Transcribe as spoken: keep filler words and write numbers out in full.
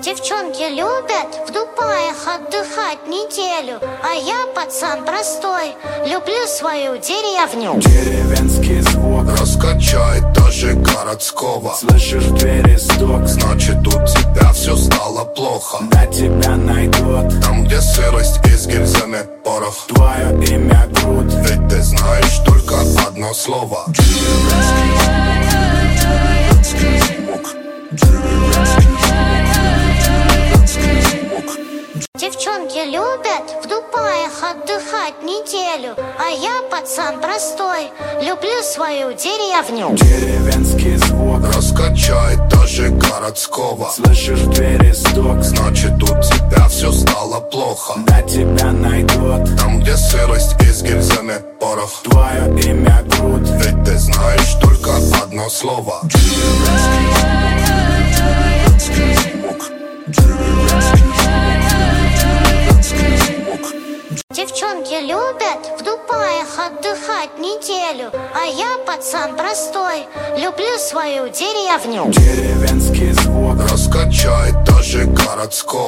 Девчонки любят в Дубаях отдыхать неделю, а я, пацан простой, люблю свою деревню. Деревенский звук раскачает даже городского. Слышишь в двери стук, значит у тебя все стало плохо. Да тебя найдут там, где сырость из гильзами порох. Твое имя Крут, ведь ты знаешь только одно слово. Деревенский звук, деревенский Девчонки любят в Дубаях отдыхать неделю, а я, пацан простой, люблю свою деревню. Деревенский звук раскачает даже городского. Слышишь в двери стук, значит у тебя все стало плохо. Да тебя найдут там, где сырость из гильзами порох. Твое имя Крут, ведь ты знаешь только одно слово. Деревенский звук, деревенский Девчонки любят в Дубаях отдыхать неделю, а я, пацан простой, люблю свою деревню. Деревенский звук раскачает даже городского.